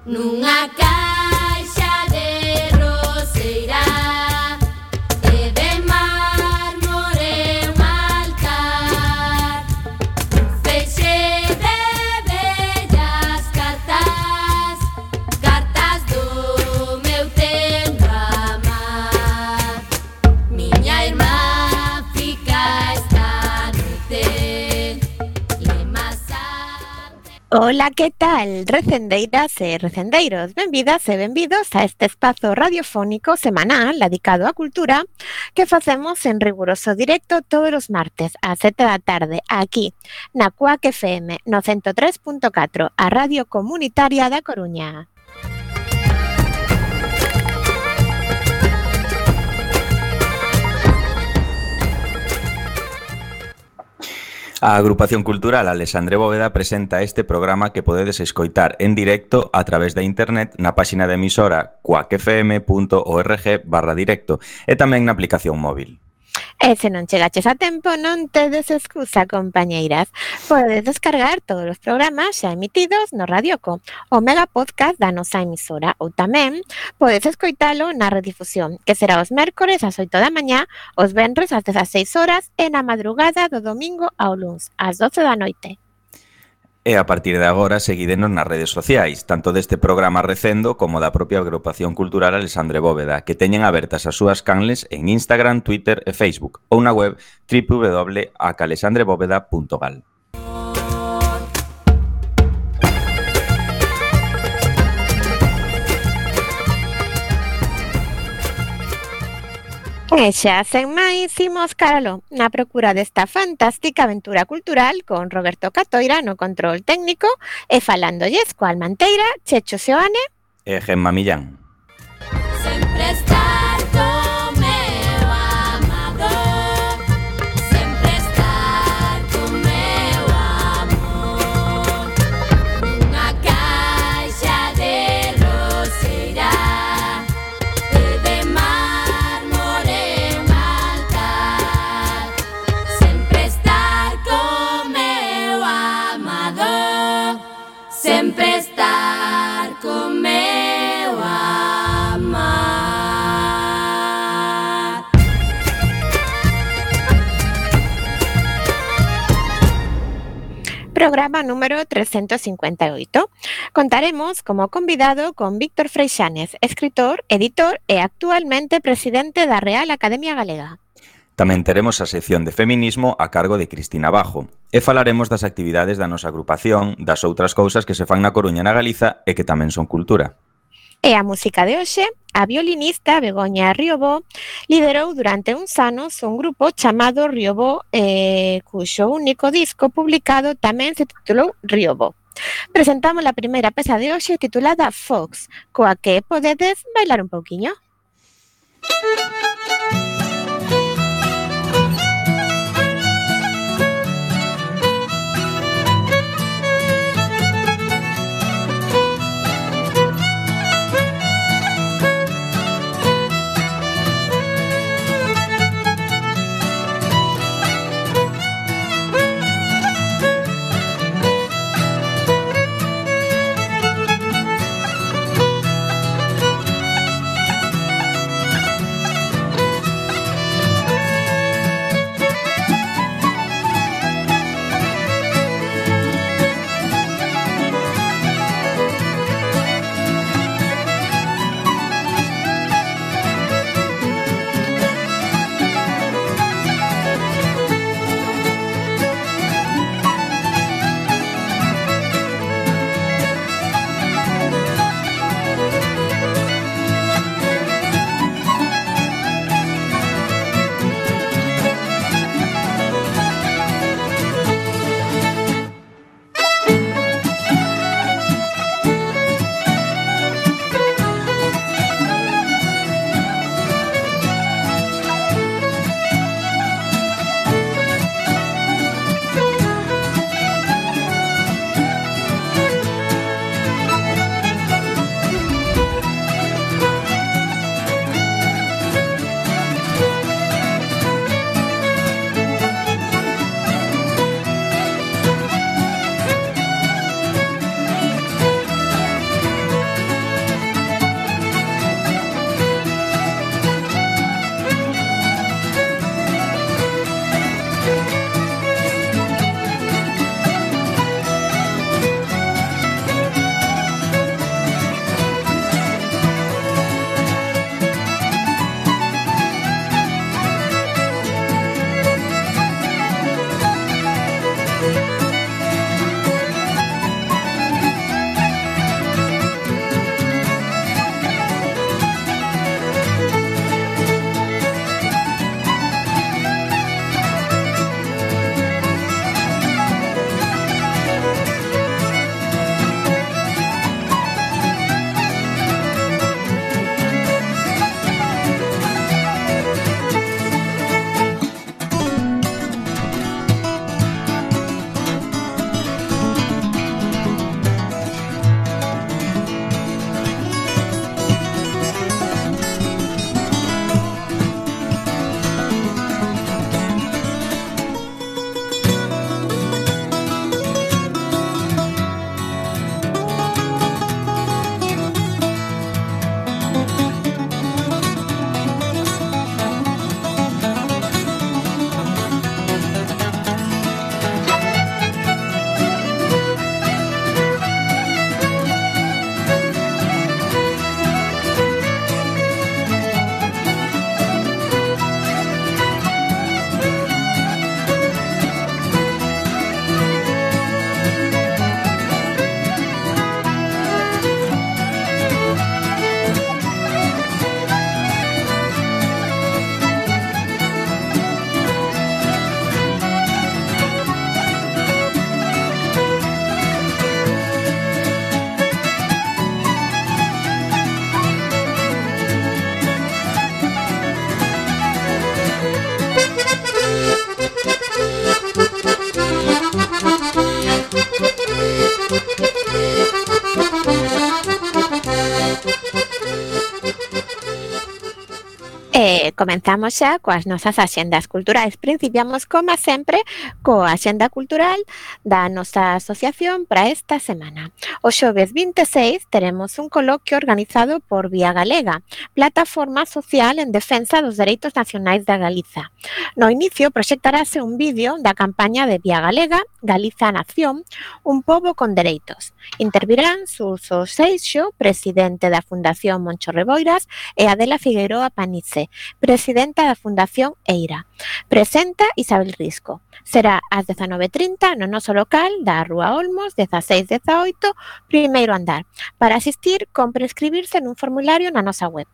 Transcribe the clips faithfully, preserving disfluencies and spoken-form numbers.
Nunha caixa de roseira e de mármore un altar, feixe de bellas cartas, cartas do meu tempo amar. Miña irmá fica esta noite lemasa. Ola, que tal? Recendeiras e recendeiros, benvidas e benvidos a este espazo radiofónico semanal dedicado á cultura que facemos en riguroso directo todos os martes ás sete da tarde aquí na Cuac F M no ciento tres punto catro, a Radio Comunitaria da Coruña. A Agrupación Cultural Alexandre Bóveda presenta este programa que podedes escoitar en directo a través da internet na páxina da emisora cuacfm punto org barra directo e tamén na aplicación móvil. E se non chegaches a tempo, non tedes excusa, compañeiras. Podedes descargar todos os programas xa emitidos no Radioco, o mega podcast da nosa emisora, ou tamén podes escoitalo na redifusión, que será os mércores ás oito da mañá, os venres ás dezaseis horas e na madrugada do domingo ao luns, ás doce da noite. E a partir de agora seguídenos nas redes sociais, tanto deste programa Recendo como da propia Agrupación Cultural Alexandre Bóveda, que teñen abertas as súas canles en Instagram, Twitter e Facebook, ou na web doble u doble u doble u punto a c alexandre bóveda punto gal. E xa, sen máis, imos caralo na procura desta fantástica aventura cultural con Roberto Catoira no control técnico e falándolles coa Almanteira, Checho Seoane E Gemma Millán. Sempre estar co meu amado, sempre estar co meu amor. Nunha caixa de roseira e de mármore un altar, sempre estar co meu amado, sempre estar co meu amar. Programa número trescientos cincuenta y ocho. Contaremos como convidado con Víctor Freixanes, escritor, editor e actualmente presidente da Real Academia Galega. Tamén teremos a sección de feminismo a cargo de Cristina Bajo e falaremos das actividades da nosa agrupación, das outras cousas que se fan na Coruña e na Galiza e que tamén son cultura. E a música de hoxe, a violinista Begoña Riobó liderou durante uns anos un grupo chamado Riobó, eh, cuxo único disco publicado tamén se titulou Riobó. Presentamos a primeira peza de hoxe titulada Fox, coa que podedes bailar un pouquiño. E comenzamos xa coas nosas axendas culturais. Principiamos, como sempre, coa axenda cultural da nosa asociación para esta semana. O xoves vinte e seis teremos un coloquio organizado por Vía Galega, plataforma social en defensa dos dereitos nacionais da Galiza. No inicio proxectarase un vídeo da campaña de Vía Galega, Galiza Nación, un pobo con dereitos. Intervirán Suso Seixo, presidente da Fundación Moncho Reboiras, e Adela Figueroa Panice, presidenta da Fundación Eira. Presenta Isabel Risco. Será ás dezanove e trinta no noso local da Rúa Olmos, dezaseis dezaoito, primeiro andar. Para asistir, compre inscribirse nun formulario na nosa web.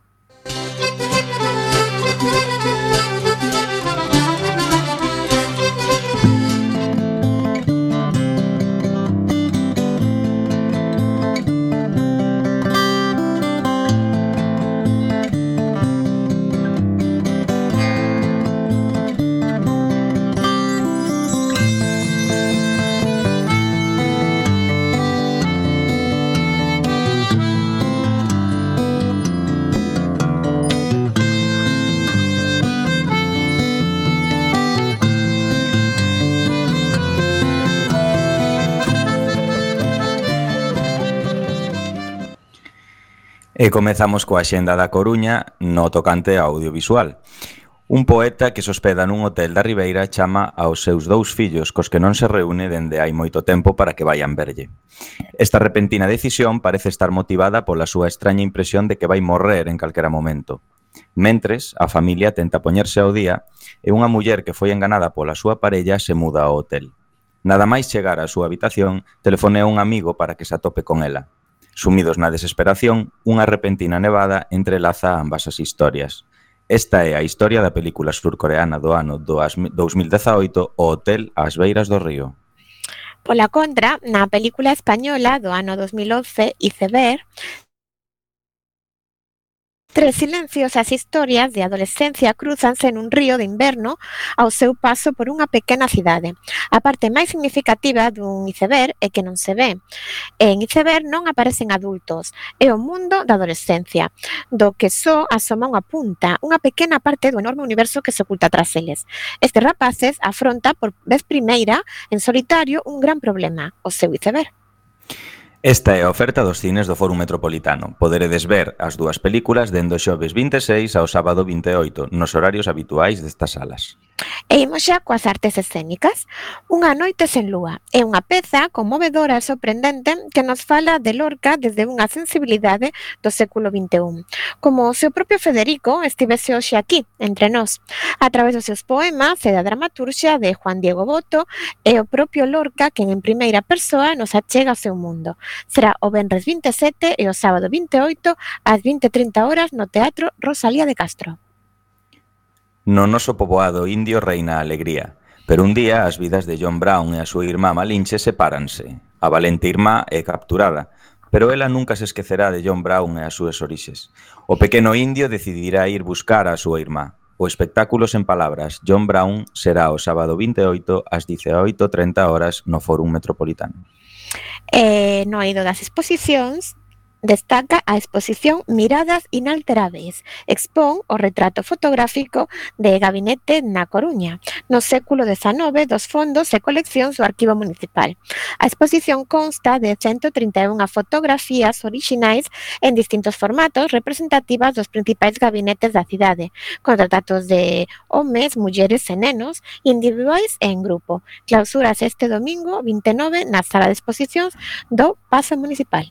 E comezamos coa axenda da Coruña no tocante ao audiovisual. Un poeta que se hospeda nun hotel da Ribeira chama aos seus dous fillos cos que non se reúne dende hai moito tempo para que vayan verlle. Esta repentina decisión parece estar motivada pola súa extraña impresión de que vai morrer en calquera momento. Mentres, a familia tenta poñerse ao día e unha muller que foi enganada pola súa parella se muda ao hotel. Nada máis chegar á súa habitación, telefonea un amigo para que se atope con ela. Sumidos na desesperación, unha repentina nevada entrelaza ambas as historias. Esta é a historia da película surcoreana do ano dous mil dezaoito, O hotel ás beiras do río. Pola contra, na película española do ano dos mil once, Iceberg, tres silenciosas historias de adolescencia cruzanse nun río de inverno ao seu paso por unha pequena cidade. A parte máis significativa dun iceberg é que non se ve. En Iceberg non aparecen adultos, é o mundo da adolescencia, do que só asoma unha punta, unha pequena parte do enorme universo que se oculta tras eles. Estes rapaces afronta por vez primeira en solitario un gran problema, o seu iceberg. Esta é a oferta dos cines do Fórum Metropolitano. Poderedes ver as dúas películas dende o xoves vinte e seis ao sábado vinte e oito, nos horarios habituais destas salas. E imos xa coas artes escénicas. Unha noite sen lúa é unha peza conmovedora e sorprendente que nos fala de Lorca desde unha sensibilidade do século vinte e un. Como o seu propio Federico estivese hoxe aquí, entre nós, a través dos seus poemas e da dramaturxia de Juan Diego Boto e o propio Lorca quen en primeira persoa nos achega ao seu mundo. Será o venres vinte e sete e o sábado vinte e oito ás vinte e trinta horas no Teatro Rosalía de Castro. No noso poboado indio reina a alegría, pero un día as vidas de John Brown e a súa irmá Malinche sepáranse. A valente irmá é capturada, pero ela nunca se esquecerá de John Brown e as súas orixes. O pequeno indio decidirá ir buscar a súa irmá. O espectáculo sen palabras, John Brown, será o sábado vinte e oito ás diecioito e trinta horas no Fórum Metropolitano. E no eido das exposicións, destaca a exposición Miradas Inalteráveis. Expón o retrato fotográfico de Gabinete na Coruña, no século dezanove dos fondos e coleccións do Arquivo Municipal. A exposición consta de ciento trinta e unha fotografías orixinais en distintos formatos representativas dos principais gabinetes da cidade, con retratos de homes, mulleres e nenos, individuais e en grupo. Clausuras este domingo vinte e nove na sala de exposicións do Pazo Municipal.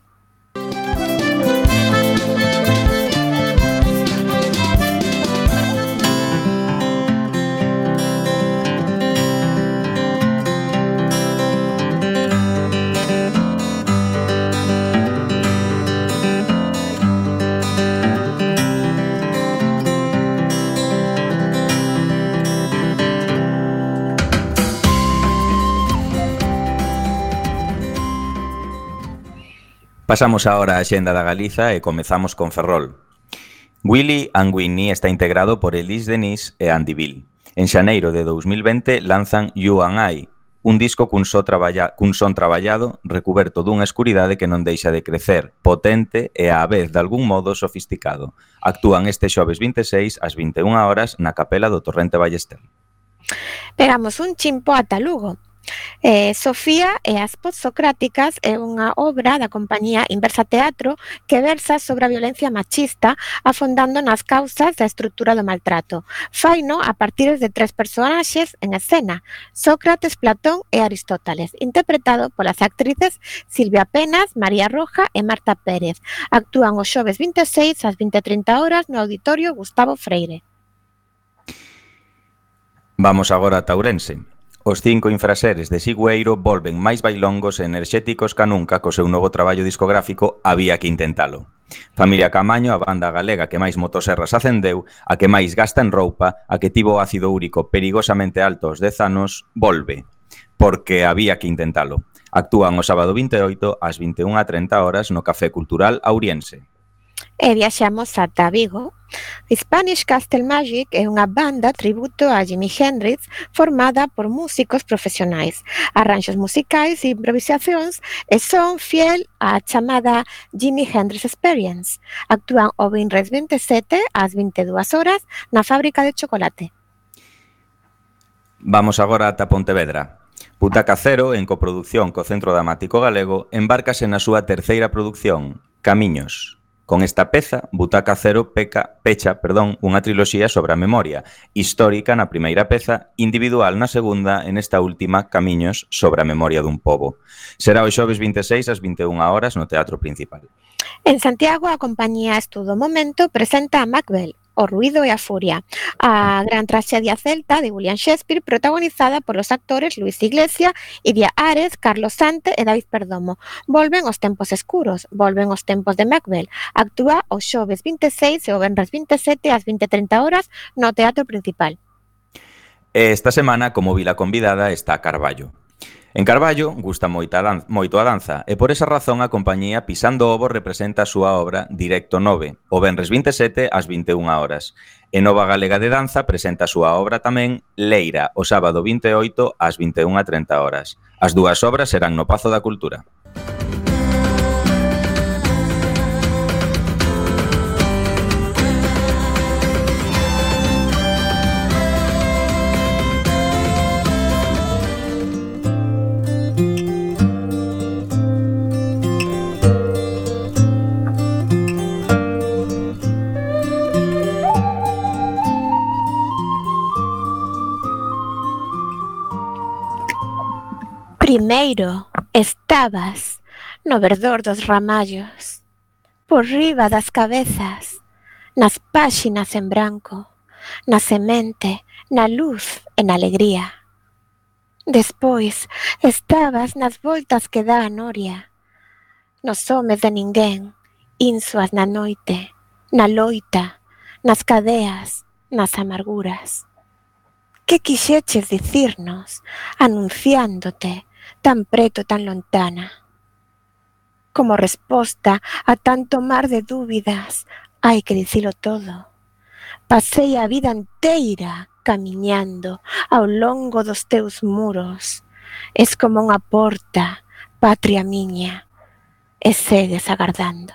Pasamos agora á axenda da Galiza e comezamos con Ferrol. Willy and Winnie está integrado por Elise Denis e Andy Bill. En xaneiro de dous mil vinte lanzan You and I, un disco cun, so traballa, cun son traballado, recuberto dunha escuridade que non deixa de crecer, potente e á vez, de algún modo, sofisticado. Actúan este xoves vinte e seis ás vinte e unha horas na capela do Torrente Ballester. Pegamos un chimpo ata Lugo. Eh, Sofía e as postsocráticas é unha obra da compañía Inversa Teatro que versa sobre a violencia machista afondando nas causas da estrutura do maltrato. Faino a partir de tres personaxes en escena, Sócrates, Platón e Aristóteles, interpretado polas actrices Silvia Penas, María Roja e Marta Pérez. Actúan os xoves vinte e seis ás vinte e trinta horas no Auditorio Gustavo Freire. Vamos agora a Ourense. Os cinco infraseres de Sigüeiro volven máis bailongos e enerxéticos ca nunca co seu novo traballo discográfico Había que intentalo. Familia Camaño, a banda galega que máis motoserras acendeu, a que máis gasta en roupa, a que tivo ácido úrico perigosamente alto aos dez anos, volve. Porque había que intentalo. Actúan o sábado vinte e oito ás vinte e unha e trinta horas no Café Cultural Auriense. E viaxamos ata Vigo. Spanish Castle Magic é unha banda tributo a Jimi Hendrix formada por músicos profesionais, arranxos musicais e improvisacións e son fiel á chamada Jimi Hendrix Experience. Actúan o venres vinte e sete ás vinte e dúas horas na fábrica de chocolate. Vamos agora ata Pontevedra. Butaca Cero, en coproducción co Centro Dramático Galego, embárcase na súa terceira produción, Camiños. Con esta peza, Butaca Cero peca, pecha perdón, unha triloxía sobre a memoria, histórica na primeira peza, individual na segunda, en esta última, Camiños sobre a memoria dun pobo. Será o xoves vinte e seis ás vinte e unha horas no Teatro Principal. En Santiago, a compañía Estudo Momento presenta a Macbeth, O ruido e a furia, a gran traxedia celta de William Shakespeare protagonizada polos actores Luis Iglesia, Iria Ares, Carlos Sante e David Perdomo. Volven os tempos escuros, volven os tempos de Macbeth. Actúa o xoves vinte e seis e o venres vinte e sete ás vinte e trinta horas no Teatro Principal. Esta semana, como vila convidada, está Carballo. En Carballo gusta moita dan- moito a danza e por esa razón a compañía Pisando Ovo representa a súa obra Directo nove, o venres vinte e sete ás vinte e unha horas. E Nova Galega de Danza presenta a súa obra tamén Leira, o sábado vinte e oito ás vinte e unha e trinta horas. As dúas obras serán no Pazo da Cultura. Primeiro estabas no verdor dos ramallos, por riba das cabezas, nas páxinas en branco, na semente, na luz e na alegría. Despois estabas nas voltas que dá a noria, nos homes de ninguén, insuas na noite, na loita, nas cadeas, nas amarguras. Que quixeches dicirnos, anunciándote, tan preto, tan lontana? Como resposta a tanto mar de dúbidas, hai que dicilo todo. Pasei a vida inteira camiñando ao longo dos teus muros. Es como unha porta, patria miña, e segues agardando.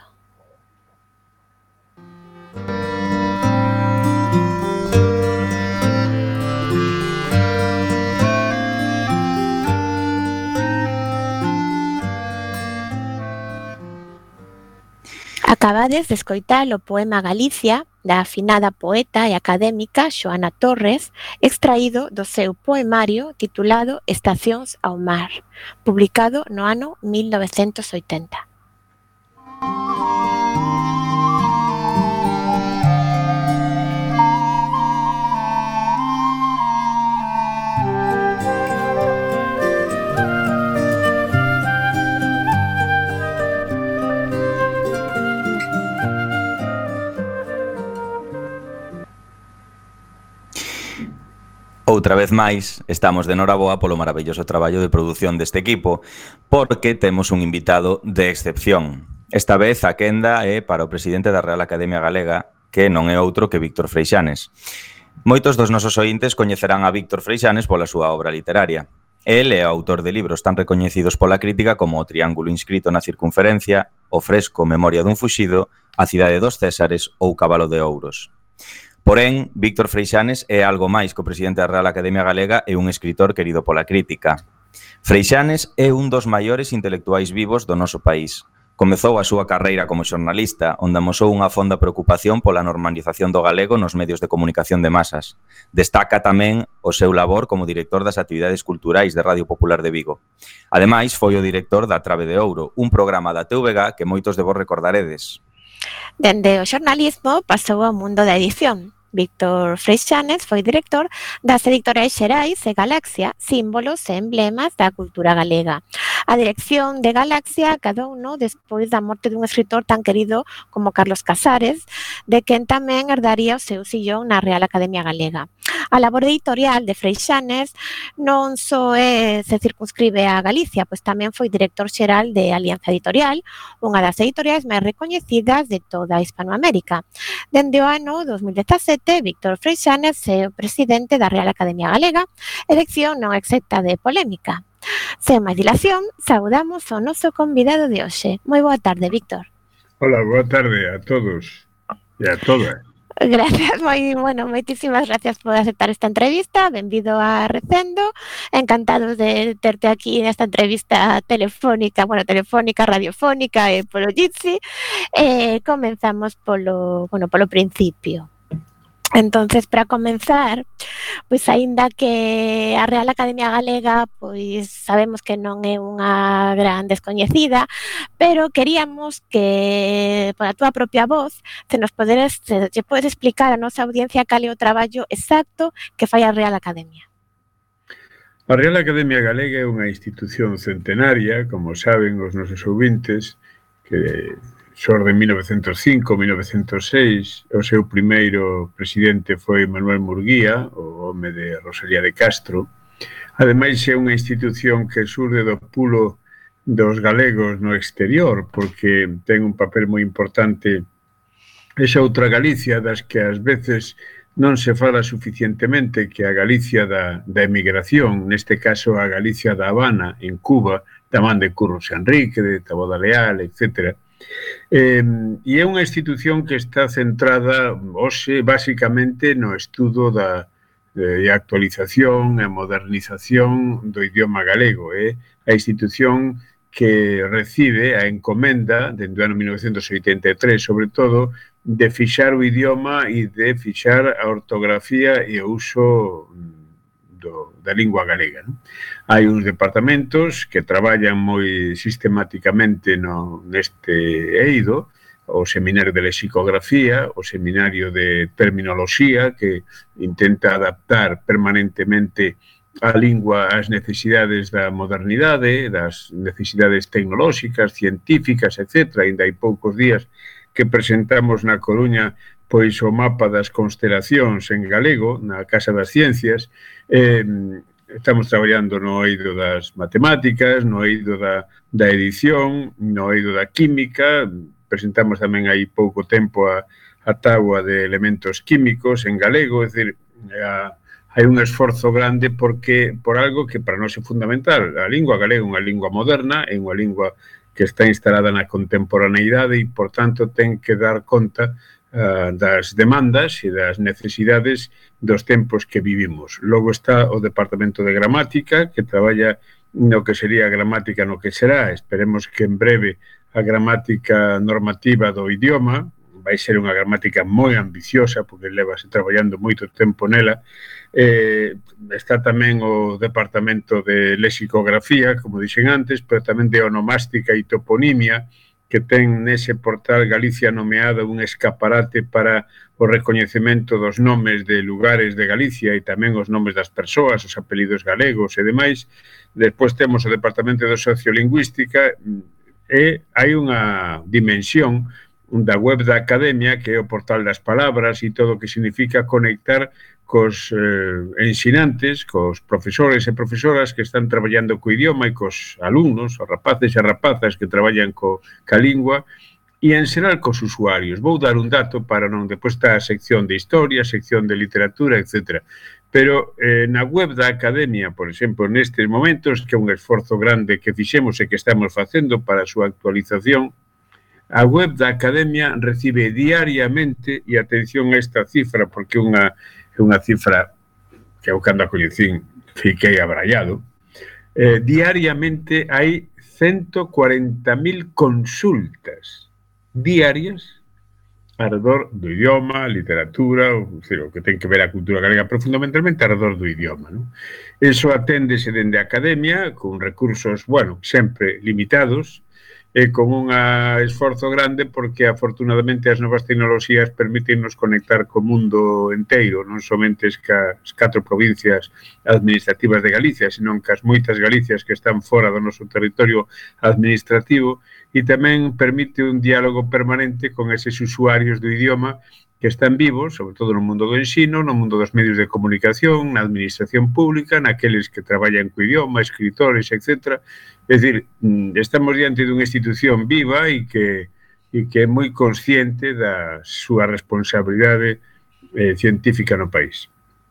Acabades de escoitar o poema Galicia da afinada poeta e académica Xoana Torres, extraído do seu poemario titulado Estacións ao mar, publicado no ano mil novecentos oitenta. Outra vez máis, estamos de noraboa polo maravilloso traballo de produción deste equipo, porque temos un invitado de excepción. Esta vez a quenda é para o presidente da Real Academia Galega, que non é outro que Víctor Freixanes. Moitos dos nosos oíntes coñecerán a Víctor Freixanes pola súa obra literaria. El é autor de libros tan recoñecidos pola crítica como O Triángulo inscrito na circunferencia, O fresco Memoria dun fuxido, A cidade dos Césares ou Cabalo de Ouros. Porén, Víctor Freixanes é algo máis que o presidente da Real Academia Galega e un escritor querido pola crítica. Freixanes é un dos maiores intelectuais vivos do noso país. Comezou a súa carreira como xornalista, onde amosou unha fonda preocupación pola normalización do galego nos medios de comunicación de masas. Destaca tamén o seu labor como director das actividades culturais de Radio Popular de Vigo. Ademais, foi o director da Trave de Ouro, un programa da T V G que moitos de vos recordaredes. Dende o xornalismo pasou ao mundo da edición. Víctor Freixanes foi director das editoriais Xerais e Galaxia, símbolos e emblemas da cultura galega. A dirección de Galaxia cadouno despois da morte dun escritor tan querido como Carlos Casares, de quen tamén herdaría o seu sillón na Real Academia Galega. A labor editorial de Freixanes non só é, se circunscribe a Galicia, pois tamén foi director xeral de Alianza Editorial, unha das editoriais máis recoñecidas de toda Hispanoamérica. Dende o ano dos mil dezasete, Víctor Freixanes é o presidente da Real Academia Galega, elección non exenta de polémica. Sen máis dilación, saudamos o noso convidado de hoxe. Moi boa tarde, Víctor. Hola, boa tarde a todos e a todas. Gracias, moi, bueno, moitísimas gracias por aceptar esta entrevista. Benvido a Recendo. Encantados de terte aquí nesta entrevista telefónica, bueno, telefónica, radiofónica e polo Jitsi. Eh, comenzamos polo, bueno, polo principio. Entonces, para comenzar, pois aínda que a Real Academia Galega, pois sabemos que non é unha gran descoñecida, pero queríamos que, por a túa propia voz, se nos poderes, se, se podes explicar a nosa audiencia cal é o traballo exacto que fai a Real Academia. A Real Academia Galega é unha institución centenaria, como saben os nosos ouvintes, que xorde en mil novecentos e cinco, mil novecentos e seis, o seu primeiro presidente foi Manuel Murguía, o home de Rosalía de Castro. Ademais, é unha institución que xurde do pulo dos galegos no exterior, porque ten un papel moi importante esa outra Galicia, das que ás veces non se fala suficientemente, que a Galicia da, da emigración, neste caso a Galicia da Habana, en Cuba, da man de Curros Enrique, de Taboada Leal, etcétera. Eh, e é unha institución que está centrada hoxe basicamente no estudo da de actualización e modernización do idioma galego. É eh? a institución que recibe a encomenda dende o ano mil novecentos e oitenta e tres, sobre todo, de fixar o idioma e de fixar a ortografía e o uso do, da lingua galega. Non? Hai uns departamentos que traballan moi sistemáticamente no, neste eido, o Seminario de Lexicografía, o Seminario de Terminoloxía, que intenta adaptar permanentemente a lingua ás necesidades da modernidade, das necesidades tecnolóxicas, científicas, etcétera. Ainda hai poucos días que presentamos na Coruña pois o mapa das constelacións en galego, na Casa das Ciencias. Eh, estamos traballando no eido das matemáticas, no eido da, da edición, no eido da química. Presentamos tamén hai pouco tempo a, a táboa de elementos químicos en galego, é dicir, a, hai un esforzo grande porque por algo que para nós é fundamental. A lingua galega é unha lingua moderna, é unha lingua que está instalada na contemporaneidade e, por tanto, ten que dar conta uh, das demandas e das necesidades dos tempos que vivimos. Logo está o Departamento de Gramática, que traballa no que sería a gramática no que será. Esperemos que en breve a gramática normativa do idioma, vai ser unha gramática moi ambiciosa, porque levase traballando moito tempo nela. Eh, está tamén o Departamento de Lexicografía, como dixen antes, pero tamén de Onomástica e Toponimia, que ten nese portal Galicia Nomeada un escaparate para o recoñecemento dos nomes de lugares de Galicia e tamén os nomes das persoas, os apelidos galegos e demais. Despois temos o Departamento de Sociolingüística e hai unha dimensión da web da Academia, que é o portal das palabras e todo o que significa conectar cos eh, ensinantes, cos profesores e profesoras que están traballando co idioma e cos alumnos, os rapaces e rapazas que traballan co, ca lingua, e en xeral cos usuarios. Vou dar un dato para non depois está a sección de historia, sección de literatura, etcétera. Pero eh, na web da Academia, por exemplo, nestes momentos, que é un esforzo grande que fixemos e que estamos facendo para a súa actualización, a web da Academia recibe diariamente, e atención a esta cifra, porque é unha, é unha cifra que eu cando a coñecín fiquei abraiado, eh, diariamente hai ciento cuarenta mil consultas diarias alrededor do idioma, literatura, o, o que ten que ver a cultura galega, pero fundamentalmente alrededor do idioma, ¿no? Eso aténdese dende a Academia, con recursos, bueno, sempre limitados, e con un esforzo grande porque afortunadamente as novas tecnoloxías permítennos conectar co mundo enteiro, non somente as catro provincias administrativas de Galicia, senón que as moitas Galicias que están fora do noso territorio administrativo, e tamén permite un diálogo permanente con eses usuarios do idioma que están vivos, sobre todo no mundo do ensino, no mundo dos medios de comunicación, na administración pública, naqueles que traballan co idioma, escritores, etcétera. É dicir, estamos diante dunha institución viva e que, e que é moi consciente da súa responsabilidade eh, científica no país.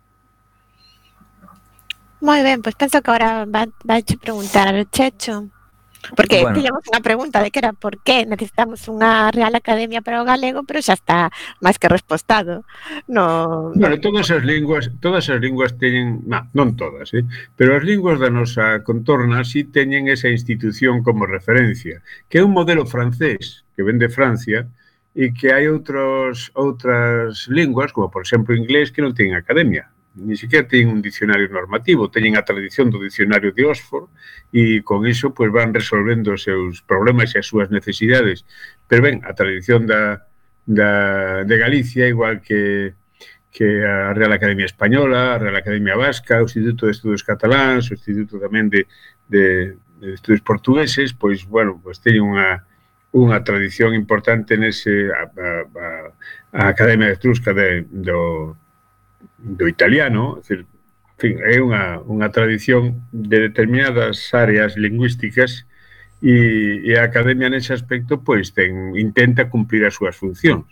Moi ben, pois penso que agora vai, vai te preguntar Checho. Porque bueno, tiñamos unha pregunta de que era por que necesitamos unha Real Academia para o galego, pero xa está máis que respostado. No, bueno, todas as linguas, todas as linguas teñen, non, non todas, eh, pero as linguas da nosa contorna si teñen esa institución como referencia, que é un modelo francés que ven de Francia e que hai outros outras linguas, como por exemplo o inglés, que non teñen academia. Ni siquiera teñen un dicionario normativo, teñen a tradición do dicionario de Oxford e con iso pues, van resolvendo os seus problemas e as súas necesidades. Pero ben, a tradición da, da, de Galicia, igual que, que a Real Academia Española, a Real Academia Vasca, o Instituto de Estudos Cataláns, o Instituto tamén de, de, de Estudos Portugueses, pois, bueno, pois teñen unha, unha tradición importante nese a, a, a, a Academia Etrusca de, do do italiano, é, dicir, en fin, é unha, unha tradición de determinadas áreas lingüísticas e, e a Academia nese aspecto pois ten, intenta cumplir as súas funcións.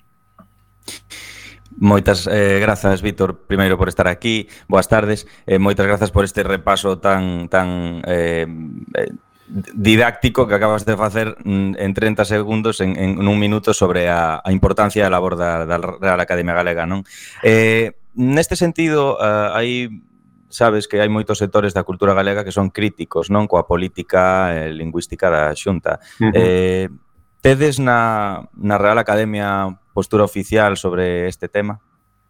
Moitas eh, grazas, Víctor, primeiro por estar aquí. Boas tardes. Eh, moitas grazas por este repaso tan tan eh, eh, didáctico que acabas de facer en treinta segundos, en, en un minuto, sobre a, a importancia da labor da, da Real Academia Galega, non? Eh, neste sentido, uh, hai, sabes que hai moitos sectores da cultura galega que son críticos, non, coa política eh, lingüística da Xunta. Uh-huh. Eh, tedes na, na Real Academia postura oficial sobre este tema?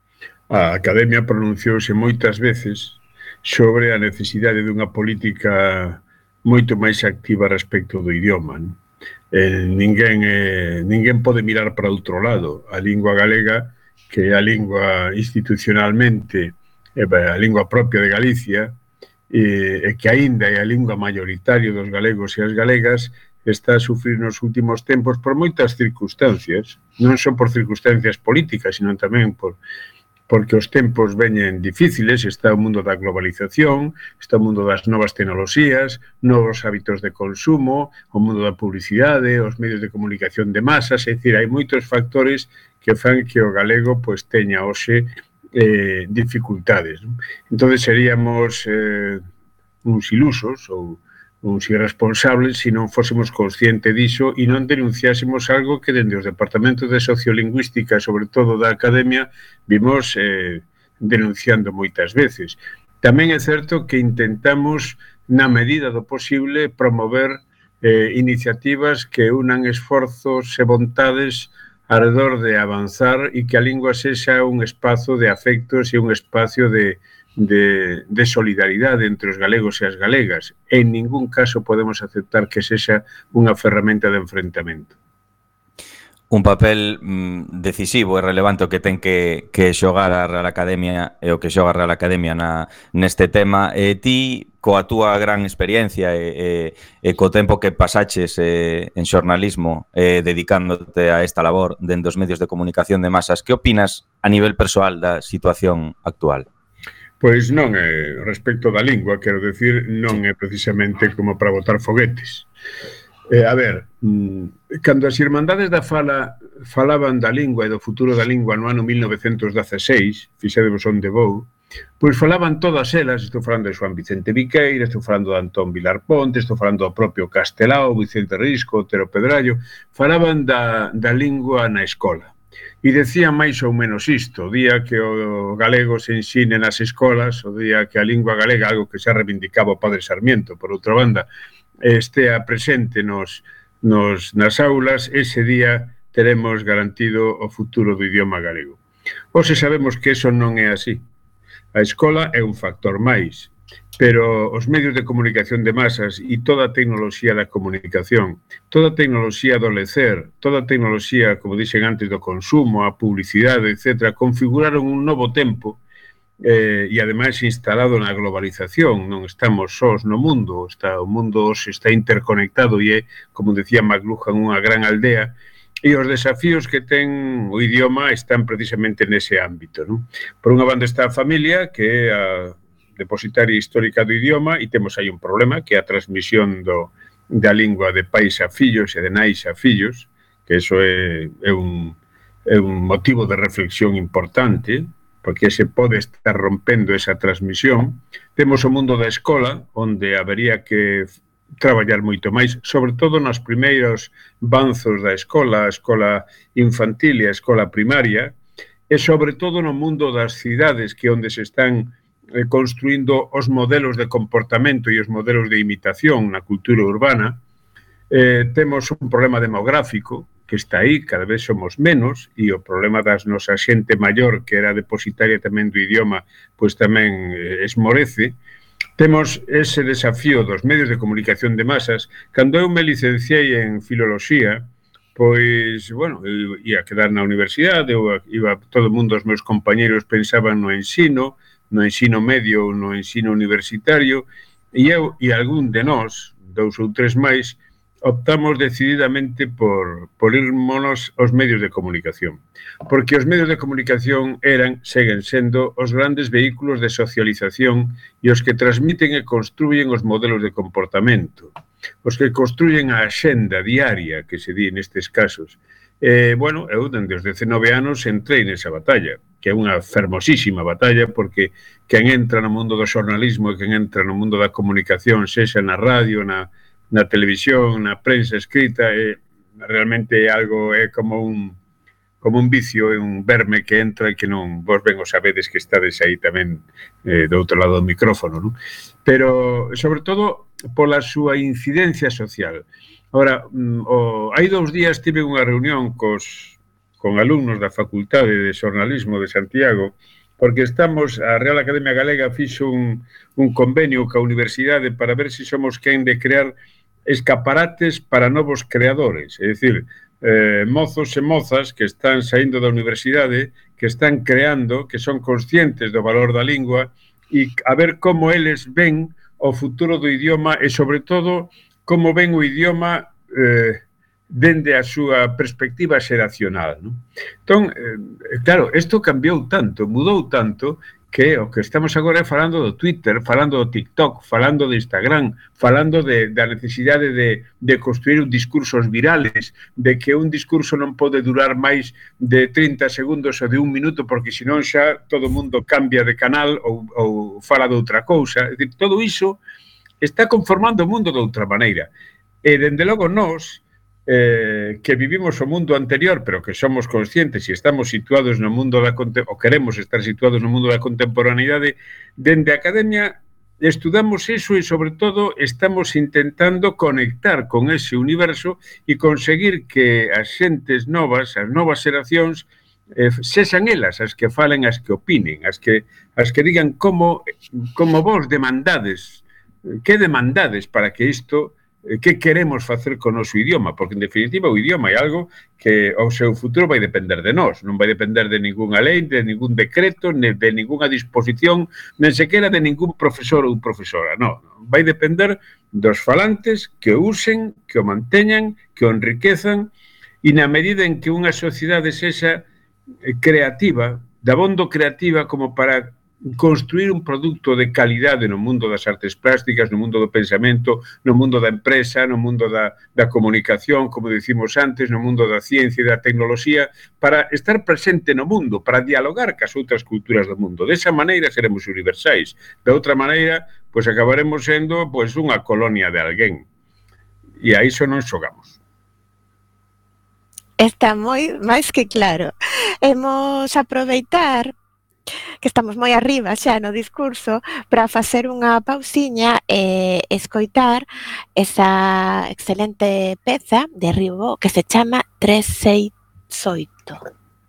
A Academia pronunciouse moitas veces sobre a necesidade dunha política moito máis activa respecto do idioma. Non? Eh, ninguén, eh, ninguén pode mirar para outro lado. A lingua galega, que é a lingua institucionalmente, eh, a lingua propia de Galicia, e eh, que aínda é a lingua mayoritaria dos galegos e as galegas, está a sufrir nos últimos tempos por moitas circunstancias, non só por circunstancias políticas, sino tamén por porque os tempos veñen difíciles, está o mundo da globalización, está o mundo das novas tecnoloxías, novos hábitos de consumo, o mundo da publicidade, os medios de comunicación de masas, é dicir, hai moitos factores que fan que o galego pois teña hoxe eh, dificultades. Non? Entón, seríamos eh, uns ilusos ou uns irresponsables se non fósemos conscientes diso e non denunciásemos algo que dende os departamentos de sociolingüística, sobre todo da Academia, vimos eh, denunciando moitas veces. Tamén é certo que intentamos, na medida do posible, promover eh, iniciativas que unan esforzos e vontades alrededor de avanzar e que a lingua sexa un espazo de afectos e un espacio de De, de solidaridade entre os galegos e as galegas. En ningún caso podemos aceptar que sexa unha ferramenta de enfrentamento. Un papel mm, decisivo e relevante o que ten que, que xogar a Real Academia e o que xoga a Real Academia na, neste tema. E ti, coa túa gran experiencia e, e, e co tempo que pasaches eh, en xornalismo eh, dedicándote a esta labor dentro dos medios de comunicación de masas, que opinas a nivel persoal da situación actual? Pois non é, respecto da lingua, quero decir, non é precisamente como para botar foguetes. Eh, a ver, cando as Irmandades da Fala falaban da lingua e do futuro da lingua no ano mil novecentos dezaseis, fixadevos onde vou, pois falaban todas elas, estou falando de Xoán Vicente Viqueira, estou falando de Antón Vilar Ponte, estou falando do propio Castelao, Vicente Risco, Otero Pedrallo, falaban da, da lingua na escola. E decían máis ou menos isto, o día que o galego se ensine nas escolas, o día que a lingua galega, algo que xa reivindicaba o padre Sarmiento, por outra banda, estea presente nos, nos, nas aulas, ese día teremos garantido o futuro do idioma galego. Hoxe sabemos que eso non é así. A escola é un factor máis, pero os medios de comunicación de masas e toda a tecnoloxía da comunicación, toda a tecnoloxía do lecer, toda a tecnoloxía, como dixen antes, do consumo, a publicidade, etcétera, configuraron un novo tempo eh, e, ademais, instalado na globalización. Non estamos sós no mundo, está, o mundo está interconectado e é, como decía McLuhan, unha gran aldea, e os desafíos que ten o idioma están precisamente nese ámbito, non? Por unha banda está a familia, que é a depositaria histórica do idioma, e temos aí un problema, que é a transmisión do, da lingua de pais a fillos e de nais a fillos, que eso é, é, un, é un motivo de reflexión importante, porque se pode estar rompendo esa transmisión. Temos o mundo da escola, onde habería que traballar moito máis, sobre todo nos primeiros banzos da escola, a escola infantil e a escola primaria, e sobre todo no mundo das cidades, que onde se están eh, construindo os modelos de comportamento e os modelos de imitación na cultura urbana. Eh, temos un problema demográfico que está aí, cada vez somos menos, e o problema das nosa xente maior, que era depositaria tamén do idioma, pois tamén eh, esmorece. Temos ese desafío dos medios de comunicación de masas. Cando eu me licenciei en filoloxía, pois, bueno, ia quedar na universidade, eu iba, todo o mundo, os meus compañeros pensaban no ensino, no ensino medio ou no ensino universitario, e eu e algún de nós, dous ou tres máis, optamos decididamente por, por irmonos aos medios de comunicación. Porque os medios de comunicación eran, seguen sendo, os grandes vehículos de socialización e os que transmiten e construyen os modelos de comportamento, os que construyen a axenda diaria que se di nestes casos. Eh, bueno, eu, dende os dezenove anos, entrei nesa batalla, que é unha fermosísima batalla, porque quen entra no mundo do xornalismo e quen entra no mundo da comunicación, sexa na radio, na na televisión, na prensa escrita, é, realmente é algo, é como un como un vicio, é un verme que entra e que non, vos ben o sabedes que estades aí tamén eh, do outro lado do micrófono, non? Pero, sobre todo, pola súa incidencia social. Ora, o, hai dous días tive unha reunión cos, con alumnos da Facultade de Xornalismo de Santiago, porque estamos, a Real Academia Galega fixo un, un convenio ca universidade para ver se somos quen de crear escaparates para novos creadores, é dicir, eh, mozos e mozas que están saindo da universidade, que están creando, que son conscientes do valor da lingua, e a ver como eles ven o futuro do idioma e, sobre todo, como ven o idioma eh, dende a súa perspectiva xeracional, non? Entón, eh, claro, isto cambiou tanto, mudou tanto, que o que estamos agora é falando do Twitter, falando do TikTok, falando de Instagram, falando de, da necesidade de, de construir un discursos virales, de que un discurso non pode durar máis de trinta segundos ou de un minuto, porque senón xa todo o mundo cambia de canal ou, ou fala de outra cousa. É dicir, todo iso está conformando o mundo de outra maneira. E, dende logo, nós, Eh, que vivimos o mundo anterior, pero que somos conscientes e estamos situados no mundo da ou queremos estar situados no mundo da contemporaneidade, dende a academia estudamos iso e, sobre todo, estamos intentando conectar con ese universo e conseguir que as xentes novas, as novas xeracións, eh, sexan elas as que falen, as que opinen, as que, as que digan como, como vos demandades, que demandades para que isto, que queremos facer con o noso idioma, porque, en definitiva, o idioma é algo que o seu futuro vai depender de nós, non vai depender de ningunha lei, de ningún decreto, de ningunha disposición, nen sequera de ningún profesor ou profesora, non. Vai depender dos falantes que o usen, que o manteñan, que o enriquezan, e na medida en que unha sociedade sexa creativa, dabondo creativa como para construir un produto de calidade no mundo das artes plásticas, no mundo do pensamento, no mundo da empresa, no mundo da, da comunicación, como dicimos antes, no mundo da ciencia e da tecnoloxía, para estar presente no mundo, para dialogar cas outras culturas do mundo. Desa maneira seremos universais. De outra maneira, pois acabaremos sendo pois unha colonia de alguén. E a iso non xogamos. Está moi máis que claro. Hemos aproveitar que estamos moi arriba xa no discurso para facer unha pausiña e escoitar esa excelente peza de Ribó que se chama tres seis oito.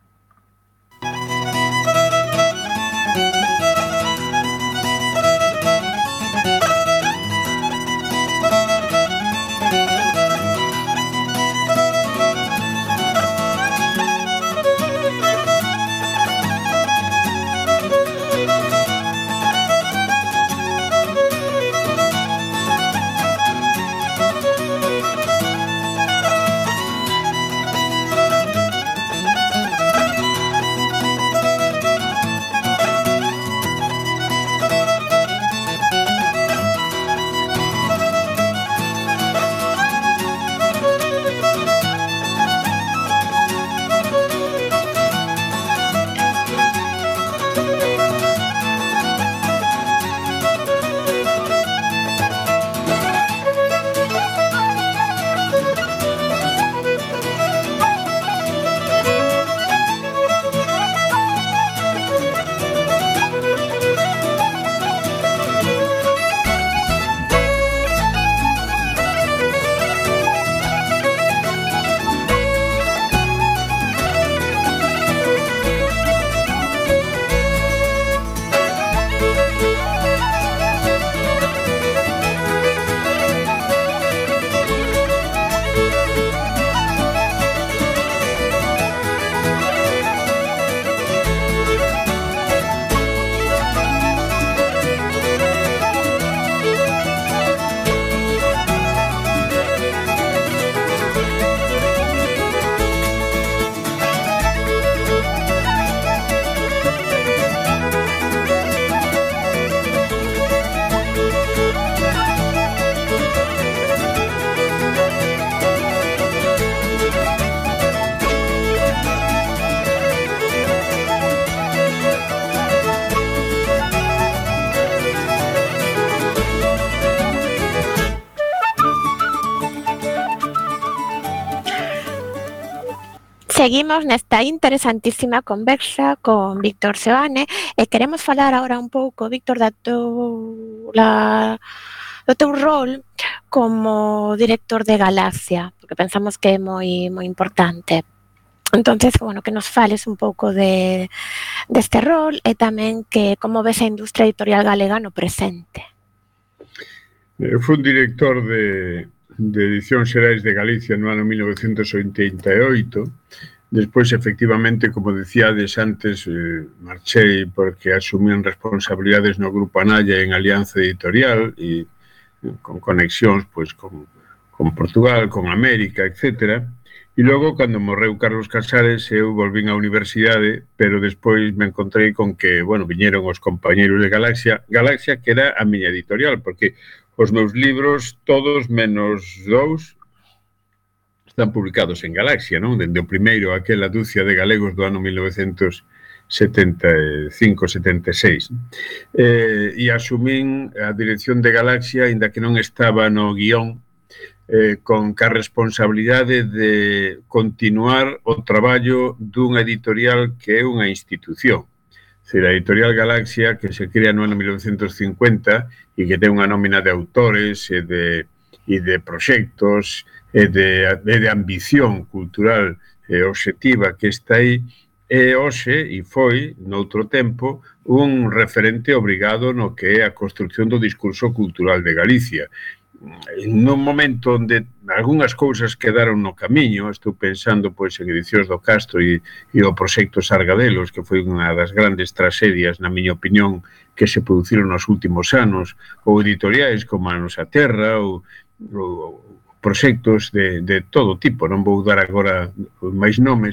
Seguimos nesta interesantísima conversa con Víctor Seoane e queremos falar agora un pouco, Víctor, da teu, la, do teu rol como director de Galaxia, porque pensamos que é moi moi importante. Entonces, bueno, que nos fales un pouco de deste rol e tamén que como ves a industria editorial galega no presente. Eu fui un director de de Edicións Xerais de Galicia no ano mil novecentos oitenta e oito. Despois, efectivamente, como dicíades antes, eh, marchei porque asumín responsabilidades no Grupo Anaya en Alianza Editorial e con conexións pois, con, con Portugal, con América, etcétera. E logo, cando morreu Carlos Casares, eu volvín á universidade, pero despois me encontrei con que, bueno, viñeron os compañeiros de Galaxia, Galaxia que era a miña editorial, porque os meus libros, todos menos dous, están publicados en Galaxia, non? Dende o primeiro, aquela dúcia de galegos do ano mil novecentos setenta e cinco setenta e seis. Eh, e asumín a dirección de Galaxia, ainda que non estaba no guión, eh, con ca responsabilidade de continuar o traballo dunha editorial que é unha institución. A editorial Galaxia, que se crea no ano mil novecentos cincuenta e que ten unha nómina de autores e de, e de proxectos e de, e de ambición cultural e obxectiva que está aí, é hoxe, e foi, noutro tempo, un referente obrigado no que é a construcción do discurso cultural de Galicia. Nun momento onde algunhas cousas quedaron no camiño, estou pensando pois en Edicións do Castro e, e o proxecto Sargadelos, que foi unha das grandes tragedias, na miña opinión, que se produciron nos últimos anos, ou editoriais como a Nosa Terra, ou, ou proxectos de, de todo tipo, non vou dar agora máis nomes,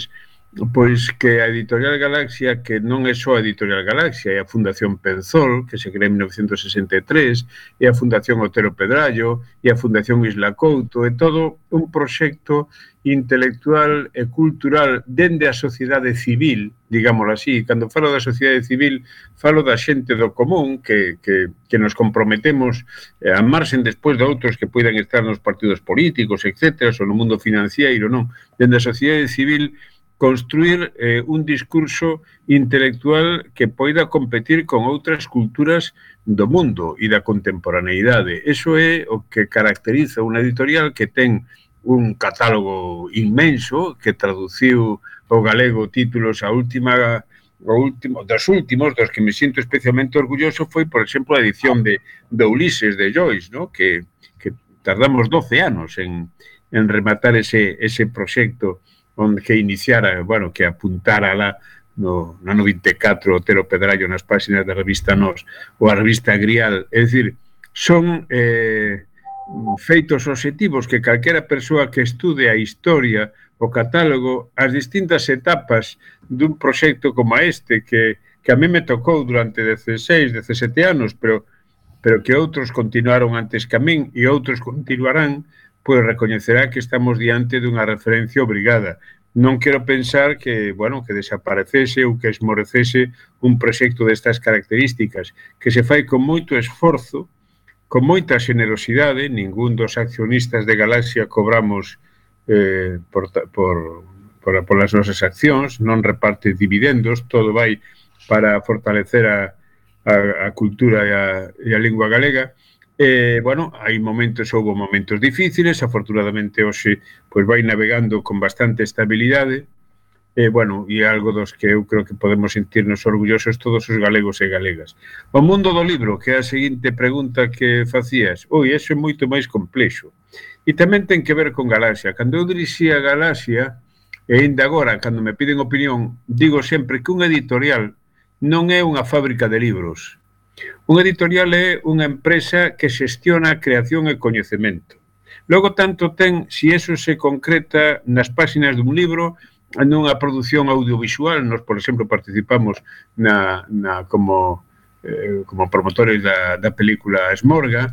pois que a Editorial Galaxia, que non é só a Editorial Galaxia, é a Fundación Penzol, que se crea en mil novecentos sesenta e tres, é a Fundación Otero Pedrallo, e a Fundación Isla Couto, é todo un proxecto intelectual e cultural dende a sociedade civil, digámoslo así. Cando falo da sociedade civil, falo da xente do común, que, que, que nos comprometemos a marxen despois de outros que poidan estar nos partidos políticos, etcétera, ou no mundo financiero, non? Dende a sociedade civil, construir eh, un discurso intelectual que poida competir con outras culturas do mundo e da contemporaneidade. Eso é o que caracteriza unha editorial que ten un catálogo inmenso, que traduciu ao galego títulos a última, o último, dos últimos, dos que me sinto especialmente orgulloso, foi, por exemplo, a edición de, de Ulises de Joyce, ¿no? que, que tardamos doce anos en, en rematar ese, ese proxecto onde que iniciara, bueno, que apuntara lá no, no noventa e catro Otero Pedrallo nas páxinas da revista Nós ou a revista Grial. É dicir, son eh, feitos obxectivos que calquera persoa que estude a historia, o catálogo, as distintas etapas dun proxecto como este, que, que a mí me tocou durante dezasseis, dezasete anos, pero, pero que outros continuaron antes que a min e outros continuarán, pois recoñecerá que estamos diante dunha referencia obrigada. Non quero pensar que, bueno, que desaparecese ou que esmorecese un proxecto destas características, que se fai con moito esforzo, con moita generosidade. Ningún dos accionistas de Galaxia cobramos eh, por, por, por, por as nosas accións, non reparte dividendos, todo vai para fortalecer a, a, a cultura e a, e a lingua galega. Eh, bueno, hai momentos, houve momentos difíciles, afortunadamente hoxe pois vai navegando con bastante estabilidade, e, bueno, e algo dos que eu creo que podemos sentirnos orgullosos todos os galegos e galegas. O mundo do libro, que é a seguinte pregunta que facías, oi, eso é moito máis complexo, e tamén ten que ver con Galaxia. Cando eu dirixía Galaxia, e ainda agora, cando me piden opinión, digo sempre que un editorial non é unha fábrica de libros. Un editorial é unha empresa que xestiona a creación e coñecemento. Logo, tanto ten, si eso se concreta nas páxinas dun libro, nunha produción audiovisual. Nos, por exemplo, participamos na, na como, eh, como promotores da, da película Esmorga,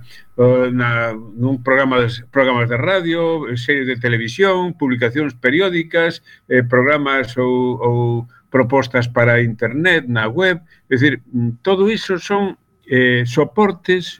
na, nun programa de, programas de radio, series de televisión, publicacións periódicas, eh, programas ou, ou propostas para internet, na web. É dicir, todo iso son eh, soportes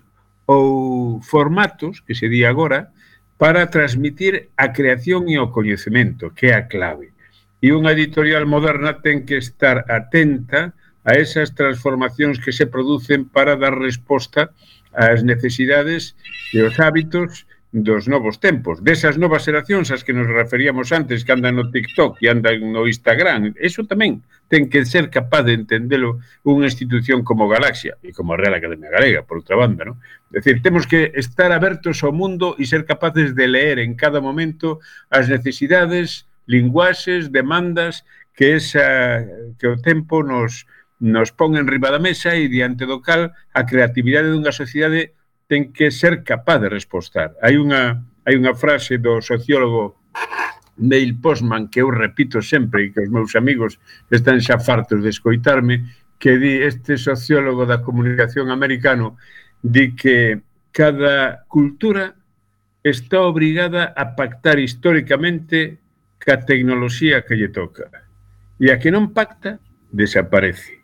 ou formatos, que se di agora, para transmitir a creación e o coñecemento, que é a clave. E unha editorial moderna ten que estar atenta a esas transformacións que se producen para dar resposta ás necesidades e os hábitos dos novos tempos, desas novas xeracións ás que nos referíamos antes, que andan no TikTok e andan no Instagram. Eso tamén ten que ser capaz de entendelo unha institución como Galaxia e como a Real Academia Galega, por outra banda, non? É dicir, temos que estar abertos ao mundo e ser capaces de leer en cada momento as necesidades, linguaxes, demandas que, esa, que o tempo nos, nos pon en riba da mesa e diante do cal a creatividade dunha sociedade ten que ser capaz de respostar. Hai unha, hai unha frase do sociólogo Neil Postman que eu repito sempre e que os meus amigos están xa fartos de escoitarme, que di, este sociólogo da comunicación americano, di que cada cultura está obrigada a pactar históricamente ca tecnoloxía que lle toca. E a que non pacta, desaparece.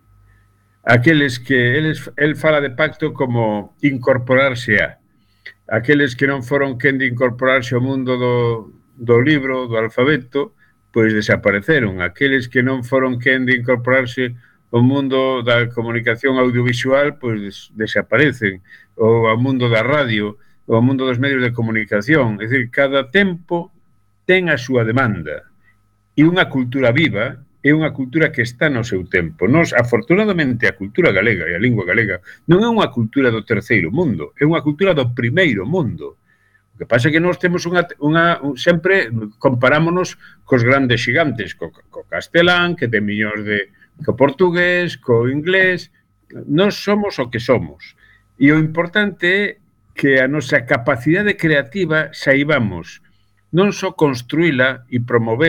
Aqueles que eles, el fala de pacto como incorporarse a. Aqueles que non foron quen de incorporarse ao mundo do, do libro, do alfabeto, pois desapareceron. Aqueles que non foron quen de incorporarse ao mundo da comunicación audiovisual, pois desaparecen. Ou ao mundo da radio, ou ao mundo dos medios de comunicación. É dicir, cada tempo ten a súa demanda. E unha cultura viva é unha cultura que está no seu tempo. Nos, afortunadamente, a cultura galega e a lingua galega non é unha cultura do terceiro mundo, é unha cultura do primeiro mundo. O que pasa é que nós temos unha, unha sempre comparámonos cos grandes xigantes, co, co castelán, que ten millóns de, co portugués, co inglés. Nós somos o que somos. E o importante é que a nosa capacidade creativa saibamos non só construíla e promovela,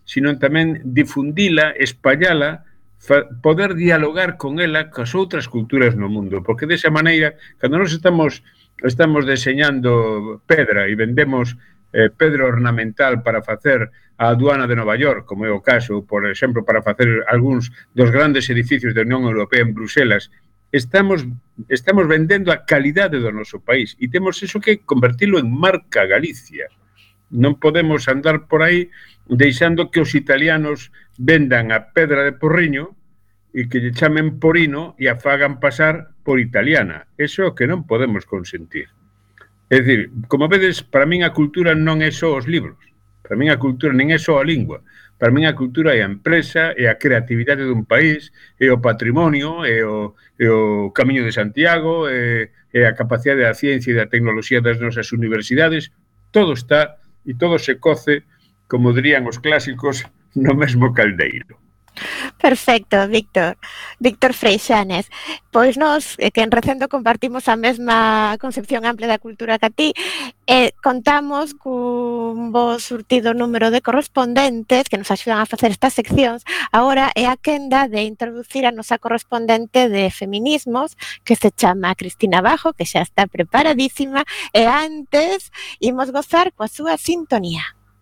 sino tamén difundila, espallala, fa, poder dialogar con ela cas outras culturas no mundo, porque desa maneira, cando nos estamos estamos deseñando pedra e vendemos eh, pedra ornamental para facer a aduana de Nova York, como é o caso, por exemplo, para facer algúns dos grandes edificios da Unión Europea en Bruselas, estamos estamos vendendo a calidade do noso país e temos iso que convertilo en marca Galicia. Non podemos andar por aí deixando que os italianos vendan a pedra de Porriño e que lle chamen Porino e a fagan pasar por italiana. Eso é o que non podemos consentir. É dicir, como vedes, para min a cultura non é só os libros. Para min a cultura non é só a lingua. Para min a cultura é a empresa, é a creatividade dun país, é o patrimonio, é o, é o Camiño de Santiago, é, é a capacidade da ciencia e da tecnoloxía das nosas universidades. Todo está e todo se coce, como dirían os clásicos, no mesmo caldeiro. Perfecto, Víctor. Víctor Freixanes. Pois nós, que en Recendo compartimos a mesma concepción amplia da cultura que a ti, eh, contamos cun bo surtido número de correspondentes que nos axudan a facer estas seccións. Agora é a quenda de introducir a nosa correspondente de feminismos, que se chama Cristina Bajo, que xa está preparadísima, e antes imos gozar coa súa sintonía.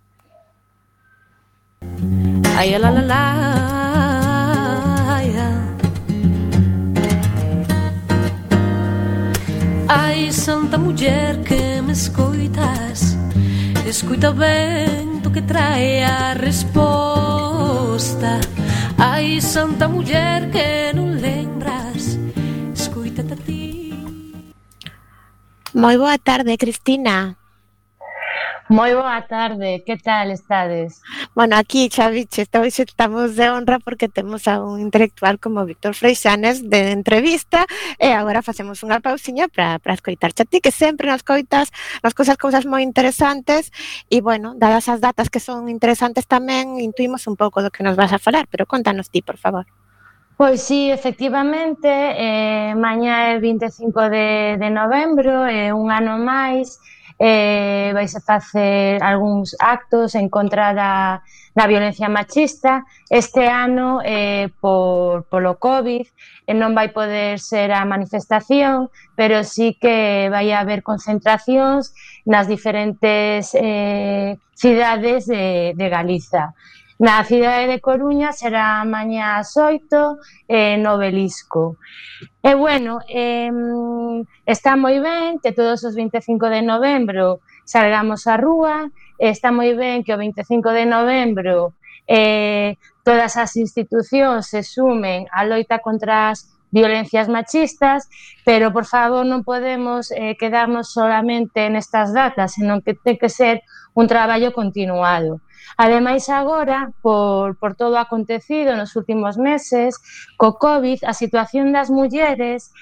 Ai, la, la, la, ai, ai, santa muller que me escoitas, escoita o vento que trae a resposta. Ai, santa muller que non lembras, escoitate a ti. Moi boa tarde, Cristina. Moi boa tarde, que tal estades? Bueno, aquí, Xaviche, hoxe estamos de honra porque temos a un intelectual como Víctor Freixanes de entrevista e agora facemos unha pausiña para escoitar a ti, que sempre nos coitas, nos cousas cousas moi interesantes e, bueno, dadas as datas que son interesantes tamén, intuimos un pouco do que nos vas a falar, pero contanos ti, por favor. Pois sí, efectivamente, eh, mañá é vinte e cinco de, de novembro, é un ano máis, eh, vais a facer algúns actos en contra da, da violencia machista. Este ano, eh, por, polo COVID, eh, non vai poder ser a manifestación, pero sí que vai haber concentracións nas diferentes eh, cidades de, de Galiza. Na cidade de Coruña será mañá ás oito eh, no Obelisco. E, bueno, eh, está moi ben que todos os vinte e cinco de novembro salgamos á rúa, está moi ben que o vinte e cinco de novembro eh, todas as institucións se sumen á loita contra as violencias machistas, pero, por favor, non podemos eh, quedarnos solamente nestas datas, senón que ten que ser un traballo continuado. Ademais, agora, por, por todo o acontecido nos últimos meses, co COVID, a situación das mulleres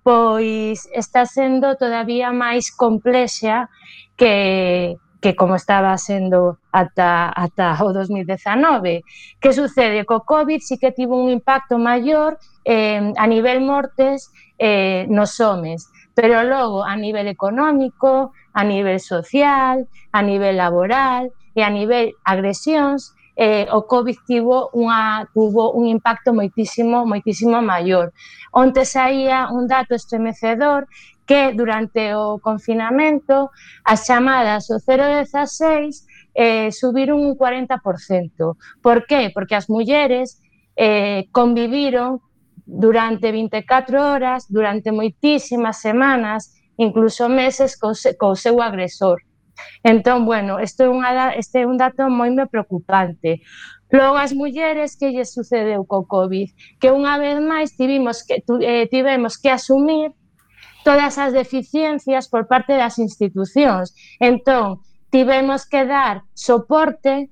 pois está sendo todavía máis complexa que, que como estaba sendo ata, ata o dos mil dezanove. Que sucede? Co COVID sí que tivo un impacto maior eh, a nivel mortes eh, nos homes, pero logo a nivel económico, a nivel social, a nivel laboral e a nivel agresións, eh, o COVID tivo, unha, tuvo un impacto moitísimo, moitísimo maior. Onte saía un dato estremecedor que durante o confinamento as chamadas o cero dieciséis eh, subiron un cuarenta por cento. Por qué? Porque as mulleres eh, conviviron durante vinte e catro horas, durante moitísimas semanas, incluso meses co, co seu agresor. Entón, bueno, isto é, unha, este é un dato moi me preocupante. Logo, as mulleres, que lles sucedeu co COVID? Que unha vez máis tivemos que, eh, tivemos que asumir todas as deficiencias por parte das institucións. Entón, tivemos que dar soporte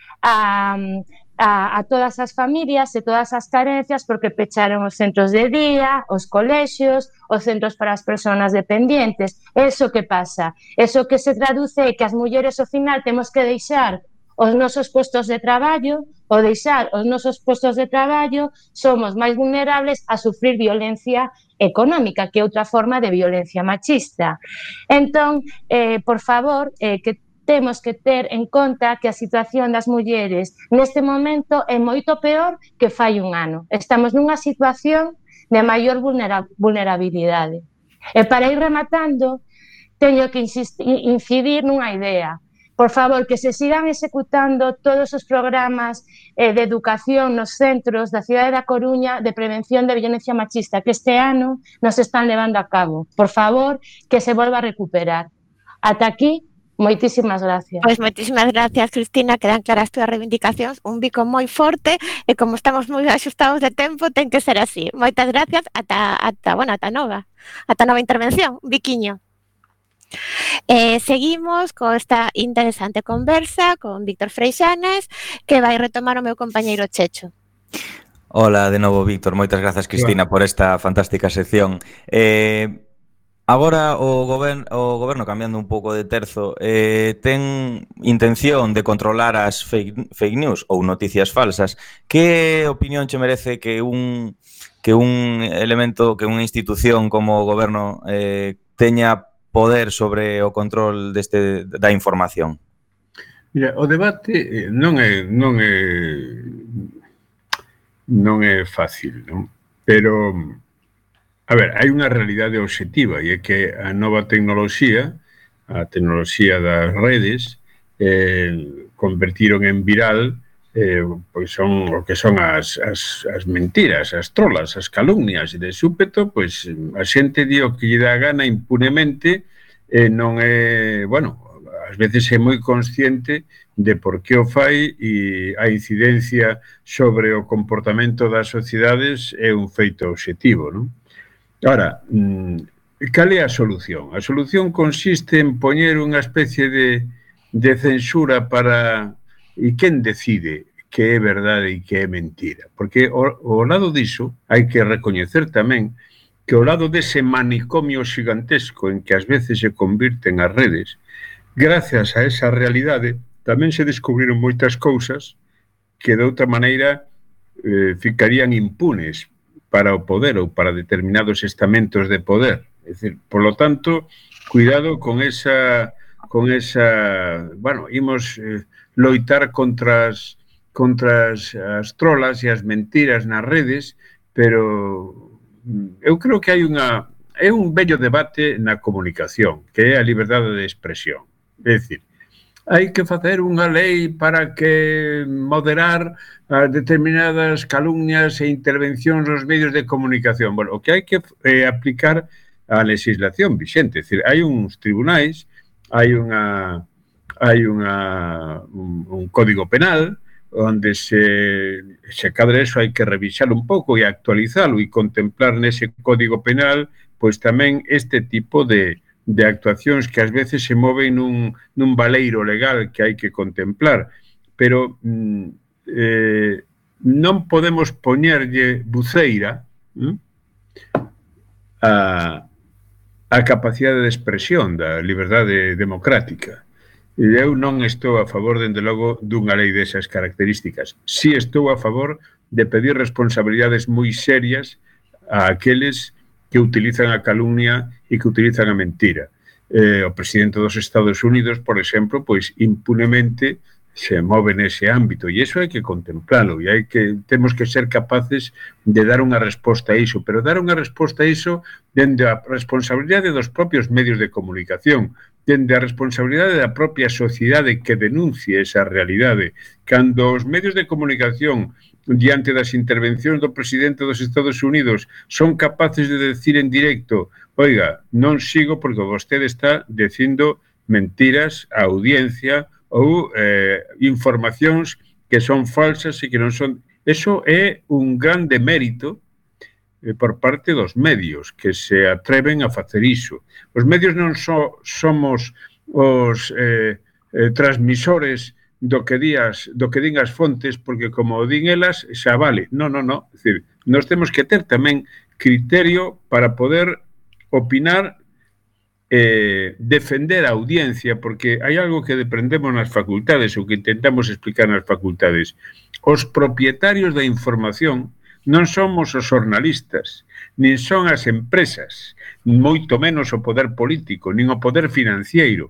a, a, a todas as familias e todas as carencias porque pecharon os centros de día, os colexios, os centros para as persoas dependientes. Eso que pasa? Eso que se traduce é que as mulleres ao final temos que deixar os nosos postos de traballo, ou deixar os nosos postos de traballo, somos máis vulnerables a sufrir violencia económica, que é outra forma de violencia machista. Entón, eh, por favor, eh, que temos que ter en conta que a situación das mulleres neste momento é moito peor que fai un ano. Estamos nunha situación de maior vulnera- vulnerabilidade. E para ir rematando, teño que insistir, incidir nunha idea. Por favor, que se sigan executando todos os programas eh, de educación nos centros da cidade da Coruña de prevención de violencia machista que este ano nos están levando a cabo. Por favor, que se volva a recuperar. Ata aquí, moitísimas gracias. Pois moitísimas gracias, Cristina, quedan claras túas reivindicacións, un bico moi forte e como estamos moi axustados de tempo, ten que ser así. Moitas gracias, ata, ata, bueno, ata nova, ata nova intervención, un biquiño. Eh, seguimos con esta interesante conversa con Víctor Freixanes, que vai retomar o meu compañeiro Checho. Hola de novo, Víctor. Moitas grazas, Cristina, por esta fantástica sección. Eh, agora o goberno, o goberno cambiando un pouco de terzo, eh, ten intención de controlar as fake, fake news ou noticias falsas. Que opinión che merece que un que un elemento, que unha institución como o goberno eh, teña poder sobre o control deste da información? Mira, o debate eh, non é non é non é fácil, non? Pero a ver, hai unha realidade obxectiva e é que a nova tecnoloxía, a tecnoloxía das redes, eh, convertiron en viral eh, pois son o que son as, as, as mentiras, as trolas, as calumnias, e de súpeto, pois a xente di o que lle dá gana impunemente, e non é, bueno, ás veces é moi consciente de por que o fai e a incidencia sobre o comportamento das sociedades é un feito obxectivo, non? Ora, cal é a solución? A solución consiste en poñer unha especie de, de censura para... E quen decide que é verdade e que é mentira? Porque ao, ao lado diso hai que recoñecer tamén que ao lado dese manicomio xigantesco en que ás veces se convirten as redes, gracias a esa realidade tamén se descubriron moitas cousas que de outra maneira eh, ficarían impunes para o poder ou para determinados estamentos de poder. É dicir, por lo tanto, cuidado con esa... con esa, bueno, imos eh, loitar contra as, contra as, as trolas e as mentiras nas redes, pero eu creo que hai unha, é un bello debate na comunicación, que é a liberdade de expresión. É dicir, hai que facer unha lei para que moderar as determinadas calumnias e intervencións nos medios de comunicación. Bueno, o que hai que eh, aplicar a legislación vixente, é dicir, hai uns tribunais, hai unha hai unha un, un código penal onde se se cadra eso hai que revisalo un pouco e actualizalo e contemplar nese código penal pois tamén este tipo de, de actuacións que ás veces se moven nun, nun baleiro legal que hai que contemplar, pero eh, non podemos poñerlle buceira hm, a a capacidade de expresión da liberdade democrática. E eu non estou a favor, dende logo, dunha lei desas características. Si estou a favor de pedir responsabilidades moi serias a aqueles que utilizan a calumnia e que utilizan a mentira. Eh, o presidente dos Estados Unidos, por exemplo, pois impunemente se move nese ámbito e iso hai que contemplalo e hai que temos que ser capaces de dar unha resposta a iso, pero dar unha resposta a iso dende a responsabilidade dos propios medios de comunicación, dende a responsabilidade da propia sociedade que denuncie esa realidade. Cando os medios de comunicación diante das intervencións do presidente dos Estados Unidos son capaces de decir en directo, oiga, non sigo porque vostede está dicindo mentiras á audiencia ou eh, informacións que son falsas e que non son... Eso é un grande mérito eh, por parte dos medios que se atreven a facer iso. Os medios non so, somos os eh, eh, transmisores do que, días, do que din as fontes porque como din elas xa vale. Non, non, non. É dicir, nós temos que ter tamén criterio para poder opinar Eh, defender a audiencia, porque hai algo que deprendemos nas facultades ou que intentamos explicar nas facultades. Os propietarios da información non somos os xornalistas, nin son as empresas, moito menos o poder político, nin o poder financiero.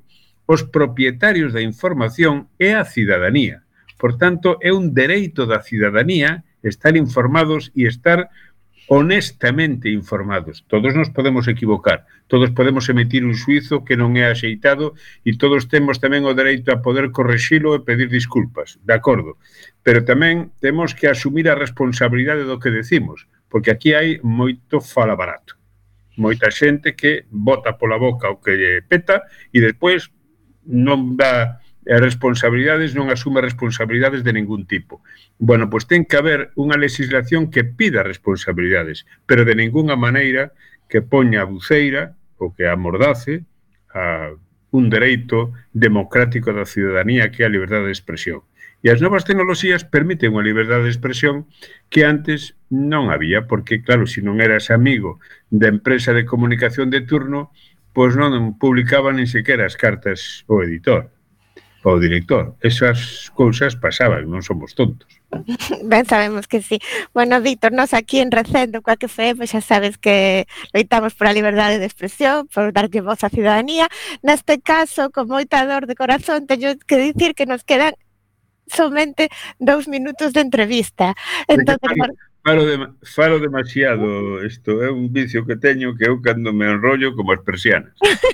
os propietarios da información é a cidadanía. Por tanto, é un dereito da cidadanía estar informados e estar honestamente informados. Todos nos podemos equivocar, todos podemos emitir un xuizo que non é axeitado e todos temos tamén o dereito a poder correxilo e pedir disculpas, de acordo. Pero tamén temos que asumir a responsabilidade do que decimos, porque aquí hai moito fala barato. Moita xente que bota pola boca o que lle peta e despois non dá responsabilidades, non asume responsabilidades de ningún tipo. Bueno, pois ten que haber unha legislación que pida responsabilidades, pero de ninguna maneira que poña a buceira ou que amordace a un dereito democrático da ciudadanía que é a liberdade de expresión. E as novas tecnoloxías permiten unha liberdade de expresión que antes non había, porque, claro, se non eras amigo da empresa de comunicación de turno, pois non publicaban nin sequera as cartas ao editor, ao director. Esas cousas pasaban, non somos tontos. Ben sabemos que sí. Bueno, Víctor, nos aquí en Recendo, coa que F M, xa sabes que loitamos por a liberdade de expresión, por darlle voz á ciudadanía. Neste caso, con moita dor de corazón, teño que dicir que nos quedan somente dous minutos de entrevista. Entón, falo, falo, de, falo demasiado, isto é un vicio que teño que eu cando me enrollo como as persianas.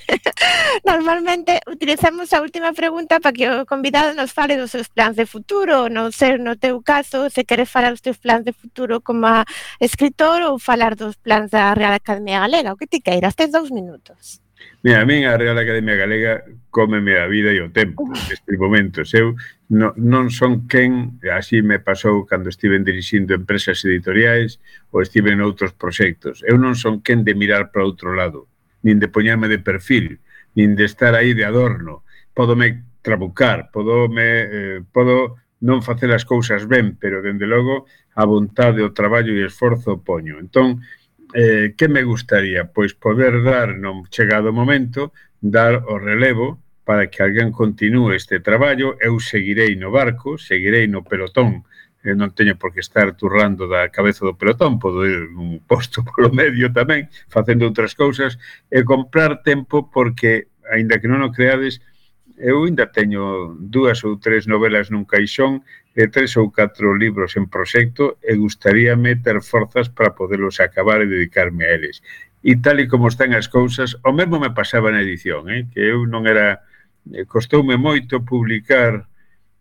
Normalmente utilizamos a última pregunta para que o convidado nos fale dos seus plans de futuro, non sei no teu caso, se queres falar dos teus plans de futuro como escritor ou falar dos plans da Real Academia Galega, o que ti queiras, tes dous minutos. Mira, a min a Real Academia Galega cómeme a vida e o tempo nestes momentos. Eu no, non son quen, así me pasou cando estive dirixindo empresas editoriais ou estive en outros proxectos. Eu non son quen de mirar para outro lado, nin de poñarme de perfil, nin de estar aí de adorno. Podome trabucar, podome, eh, podo non facer as cousas ben, pero, dende logo, a vontade, o traballo e o esforzo poño. Entón, eh, que me gustaría? Pois poder dar, non chegado o momento, dar o relevo para que alguén continúe este traballo. Eu seguirei no barco, seguirei no pelotón, eh, non teño por que estar turrando da cabeza do pelotón, podo ir un posto polo medio tamén, facendo outras cousas, e comprar tempo porque, aínda que non o creades, eu ainda teño dúas ou tres novelas nun caixón e tres ou catro libros en proxecto e gustaríame ter forzas para poderlos acabar e dedicarme a eles. E tal e como están as cousas, o mesmo me pasaba na edición, eh? que eu non era... Costoume moito publicar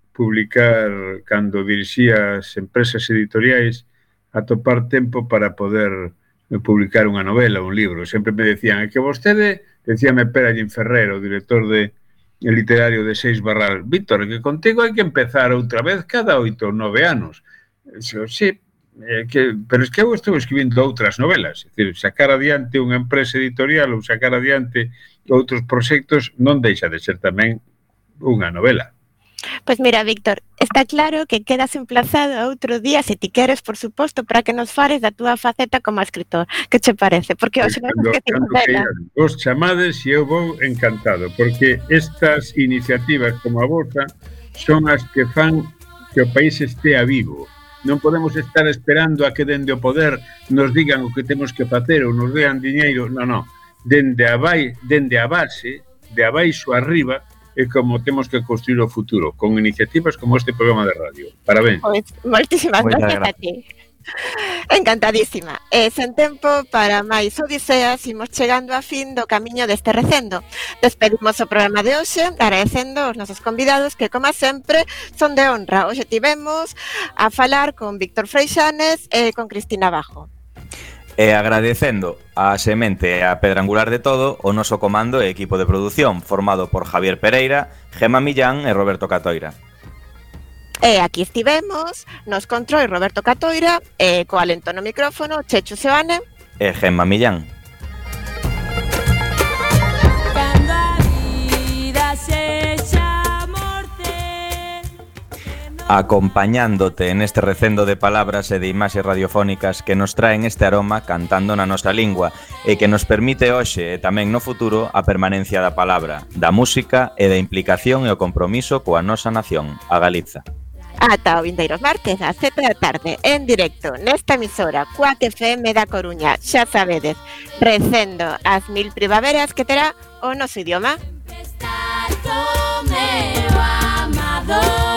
publicar cando dirixía as empresas editoriais, atopar tempo para poder publicar unha novela, un libro. Sempre me decían, é que vostede, decíame Pera Ferrer, o director de el literario de Seis Barral, Víctor, que contigo hai que empezar outra vez cada oito ou nove anos. Dixo, sí, eh, que, pero es que eu estou escribindo outras novelas. É dicir, sacar adiante unha empresa editorial ou sacar adiante outros proxectos non deixa de ser tamén unha novela. Pois mira, Víctor, está claro que quedas emplazado a outro día, se ti queres, por suposto, para que nos fales da túa faceta como escritor. Que che parece? Porque hoxe non Cando, que te cando queiran, vos chamades e eu vou encantado, porque estas iniciativas como a vosa son as que fan que o país estea vivo. Non podemos estar esperando a que dende o poder nos digan o que temos que facer ou nos dean diñeiro. Non, non. Dende a, vai, dende a base, de abaixo arriba, é como temos que construir o futuro, con iniciativas como este programa de radio. Parabéns. Pois, moitísimas gracias a ti. Encantadísima. E sen tempo para máis odiseas, imos chegando a fin do camiño deste recendo. Despedimos o programa de hoxe, agradecendo aos nosos convidados que, como sempre, son de honra. Hoxe tivemos a falar con Víctor Freixanes e con Cristina Bajo. E agradecendo a semente e a pedra angular de todo o noso comando e equipo de produción formado por Javier Pereira, Gema Millán e Roberto Catoira. E aquí estivemos nos control Roberto Catoira e co alento no micrófono Chechu Seoane e Gema Millán. Cando a vida sexa morte, acompañándote en este recendo de palabras e de imaxes radiofónicas que nos traen este aroma cantando na nosa lingua e que nos permite hoxe e tamén no futuro a permanencia da palabra, da música e da implicación e o compromiso coa nosa nación, a Galiza. Ata o vindeiros martes ás sete da tarde en directo nesta emisora Cuac F M da Coruña, xa sabedes, recendo as mil primaveras que terá o noso idioma. estar Cristo meu amado.